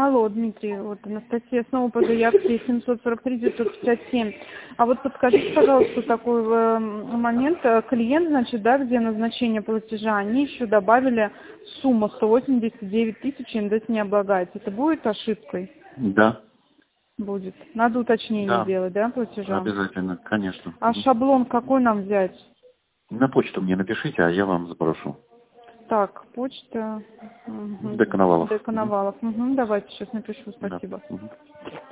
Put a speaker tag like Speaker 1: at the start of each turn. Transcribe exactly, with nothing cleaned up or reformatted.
Speaker 1: Алло, Дмитрий, вот Анастасия снова по заявке семьсот сорок три девятьсот пятьдесят семь. А вот подскажите, пожалуйста, такой э, момент. Клиент, значит, да, где назначение платежа, они еще добавили сумму сто восемьдесят девять тысяч, индекс не облагается. Это будет ошибкой?
Speaker 2: Да.
Speaker 1: Будет. Надо уточнение
Speaker 2: Да.
Speaker 1: делать, да, платежа?
Speaker 2: Обязательно, конечно.
Speaker 1: А шаблон какой нам взять?
Speaker 2: На почту мне напишите, а я вам сброшу.
Speaker 1: Так, почта. Угу.
Speaker 2: До Коновалов.
Speaker 1: До Коновалов. Угу. Давайте сейчас напишу, спасибо.
Speaker 2: Да. Угу.